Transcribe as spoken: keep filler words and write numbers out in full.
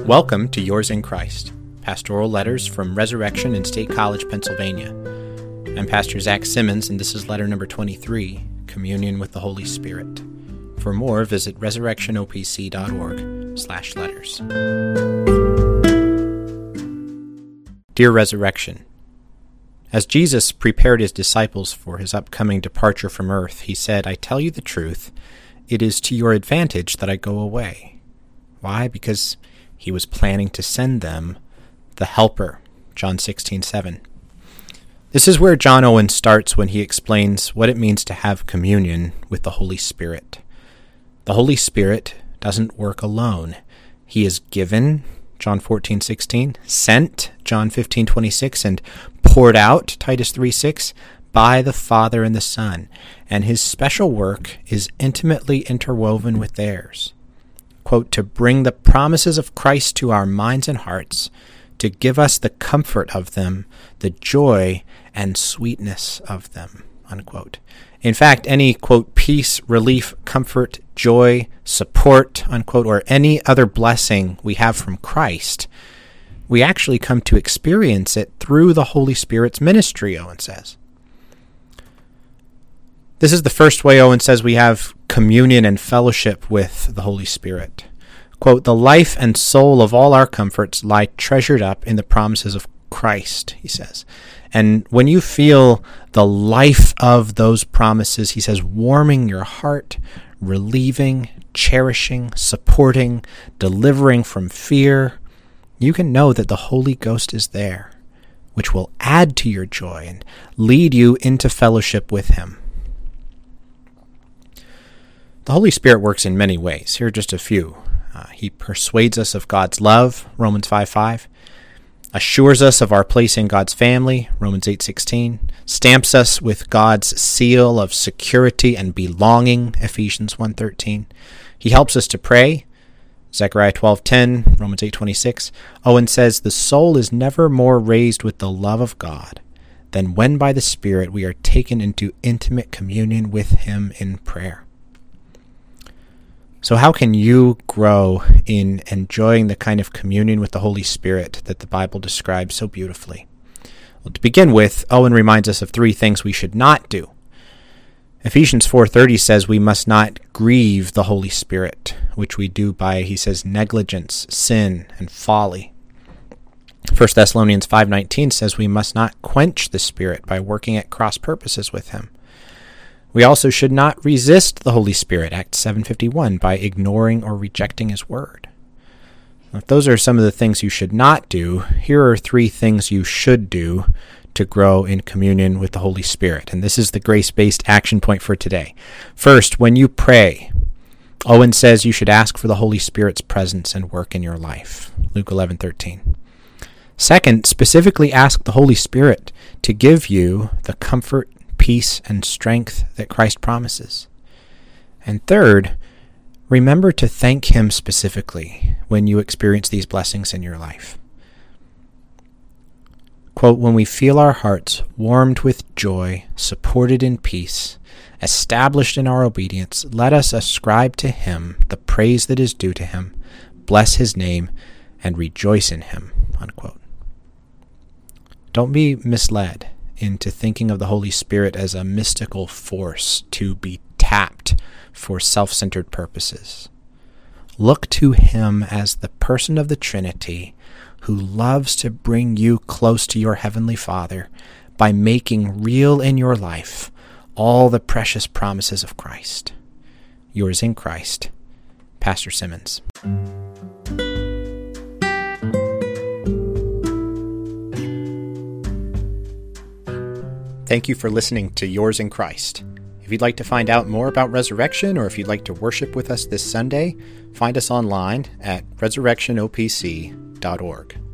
Welcome to Yours in Christ, pastoral letters from Resurrection in State College, Pennsylvania. I'm Pastor Zach Simmons, and this is letter number twenty-three, Communion with the Holy Spirit. For more, visit resurrectionopc.org slash letters. Dear Resurrection, as Jesus prepared his disciples for his upcoming departure from earth, he said, "I tell you the truth, it is to your advantage that I go away." Why? Because he was planning to send them the Helper, John sixteen seven. This is where John Owen starts when he explains what it means to have communion with the Holy Spirit. The Holy Spirit doesn't work alone. He is given, John fourteen sixteen, sent, John fifteen twenty-six, and poured out, Titus three six, by the Father and the Son, and his special work is intimately interwoven with theirs. Quote, to bring the promises of Christ to our minds and hearts, to give us the comfort of them, the joy and sweetness of them, unquote. In fact, any, quote, peace, relief, comfort, joy, support, unquote, or any other blessing we have from Christ, we actually come to experience it through the Holy Spirit's ministry, Owen says. This is the first way Owen says we have communion and fellowship with the Holy Spirit. Quote, the life and soul of all our comforts lie treasured up in the promises of Christ, he says. And when you feel the life of those promises, he says, warming your heart, relieving, cherishing, supporting, delivering from fear, you can know that the Holy Ghost is there, which will add to your joy and lead you into fellowship with him. The Holy Spirit works in many ways. Here are just a few. Uh, he persuades us of God's love, Romans five five. Assures us of our place in God's family, Romans eight sixteen. Stamps us with God's seal of security and belonging, Ephesians one thirteen. He helps us to pray, Zechariah twelve ten, Romans eight twenty-six. Owen says, the soul is never more raised with the love of God than when by the Spirit we are taken into intimate communion with him in prayer. So how can you grow in enjoying the kind of communion with the Holy Spirit that the Bible describes so beautifully? Well, to begin with, Owen reminds us of three things we should not do. Ephesians four thirty says we must not grieve the Holy Spirit, which we do by, he says, negligence, sin, and folly. First Thessalonians five nineteen says we must not quench the Spirit by working at cross purposes with him. We also should not resist the Holy Spirit, Acts seven fifty-one, by ignoring or rejecting his word. If those are some of the things you should not do, here are three things you should do to grow in communion with the Holy Spirit. And this is the grace-based action point for today. First, when you pray, Owen says you should ask for the Holy Spirit's presence and work in your life, Luke eleven thirteen. Second, specifically ask the Holy Spirit to give you the comfort, peace, and strength that Christ promises. And third, remember to thank him specifically when you experience these blessings in your life. Quote, when we feel our hearts warmed with joy, supported in peace, established in our obedience, let us ascribe to him the praise that is due to him, bless his name, and rejoice in him, unquote. Don't be misled into thinking of the Holy Spirit as a mystical force to be tapped for self-centered purposes. Look to him as the person of the Trinity who loves to bring you close to your Heavenly Father by making real in your life all the precious promises of Christ. Yours in Christ, Pastor Simmons. Thank you for listening to Yours in Christ. If you'd like to find out more about Resurrection, or if you'd like to worship with us this Sunday, find us online at resurrection o p c dot org.